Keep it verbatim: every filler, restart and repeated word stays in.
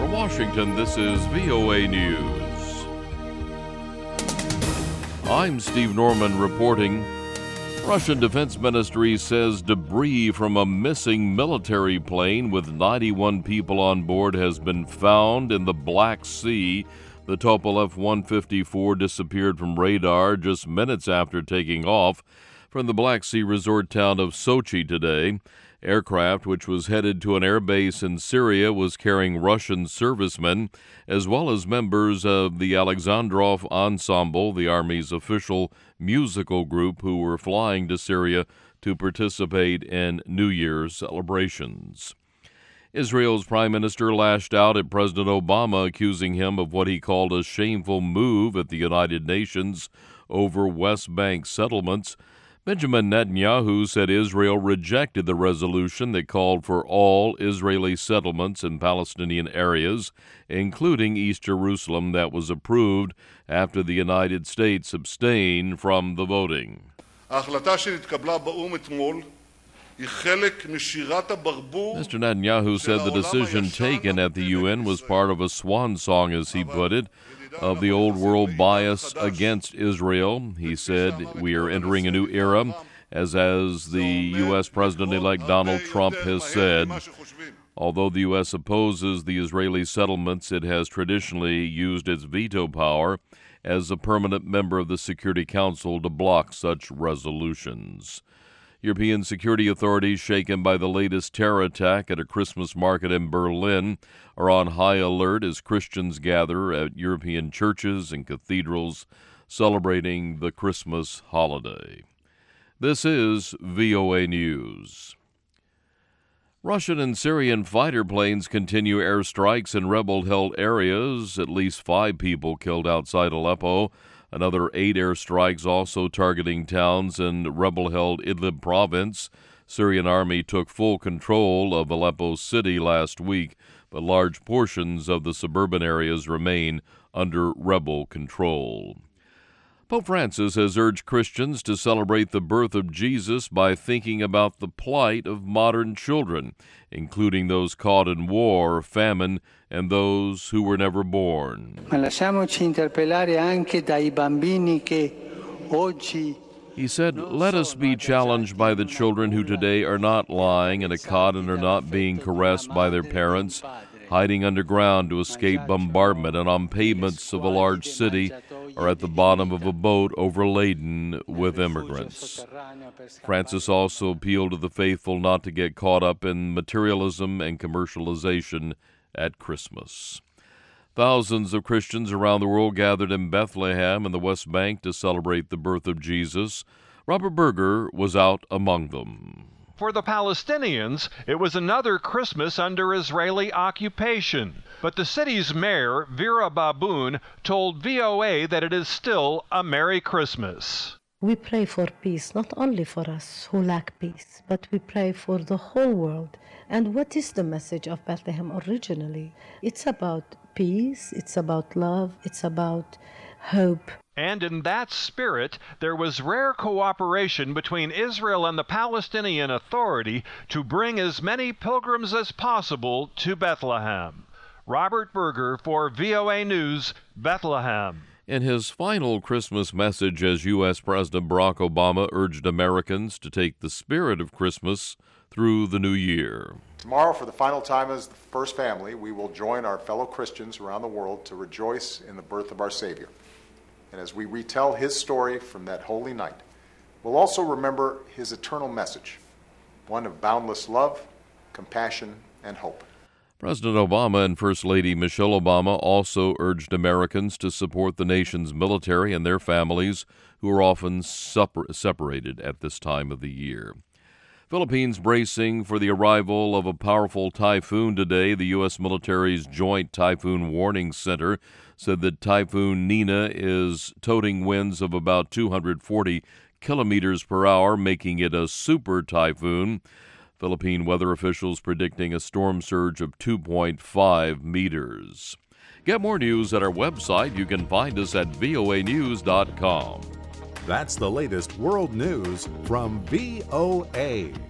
From Washington, this is V O A News. I'm Steve Norman reporting. Russian Defense Ministry says debris from a missing military plane with ninety-one people on board has been found in the Black Sea. The Tupolev one fifty-four disappeared from radar just minutes after taking off from the Black Sea resort town of Sochi today. Aircraft, which was headed to an airbase in Syria, was carrying Russian servicemen, as well as members of the Alexandrov Ensemble, the Army's official musical group, who were flying to Syria to participate in New Year's celebrations. Israel's prime minister lashed out at President Obama, accusing him of what he called a shameful move at the United Nations over West Bank settlements. Benjamin Netanyahu said Israel rejected the resolution that called for all Israeli settlements in Palestinian areas, including East Jerusalem, that was approved after the United States abstained from the voting. Mister Netanyahu said the decision taken at the U N was part of a swan song, as he put it, of the old world bias against Israel. He said, "We are entering a new era," as as the U S President-elect Donald Trump has said. Although the U S opposes the Israeli settlements, it has traditionally used its veto power as a permanent member of the Security Council to block such resolutions. European security authorities, shaken by the latest terror attack at a Christmas market in Berlin, are on high alert as Christians gather at European churches and cathedrals celebrating the Christmas holiday. This is V O A News. Russian and Syrian fighter planes continue airstrikes in rebel-held areas. At least five people killed outside Aleppo. Another eight airstrikes also targeting towns in rebel-held Idlib province. Syrian army took full control of Aleppo city last week, but large portions of the suburban areas remain under rebel control. Pope Francis has urged Christians to celebrate the birth of Jesus by thinking about the plight of modern children, including those caught in war, famine, and those who were never born. He said, "Let us be challenged by the children who today are not lying in a cot and are not being caressed by their parents, hiding underground to escape bombardment and on pavements of a large city, or at the bottom of a boat overladen with immigrants." Francis also appealed to the faithful not to get caught up in materialism and commercialization at Christmas. Thousands of Christians around the world gathered in Bethlehem and the West Bank to celebrate the birth of Jesus. Robert Berger was out among them. For the Palestinians, it was another Christmas under Israeli occupation. But the city's mayor, Vera Baboun, told V O A that it is still a Merry Christmas. We pray for peace, not only for us who lack peace, but we pray for the whole world. And what is the message of Bethlehem originally? It's about peace, it's about love, it's about hope. And in that spirit, there was rare cooperation between Israel and the Palestinian Authority to bring as many pilgrims as possible to Bethlehem. Robert Berger for V O A News, Bethlehem. In his final Christmas message, as U S President Barack Obama urged Americans to take the spirit of Christmas through the new year. Tomorrow, for the final time as the first family, we will join our fellow Christians around the world to rejoice in the birth of our Savior. And as we retell his story from that holy night, we'll also remember his eternal message, one of boundless love, compassion, and hope. President Obama and First Lady Michelle Obama also urged Americans to support the nation's military and their families, who are often separ- separated at this time of the year. Philippines bracing for the arrival of a powerful typhoon today. The U S military's Joint Typhoon Warning Center said that Typhoon Nina is toting winds of about two hundred forty kilometers per hour, making it a super typhoon. Philippine weather officials predicting a storm surge of two point five meters. Get more news at our website. You can find us at V O A news dot com. That's the latest world news from V O A.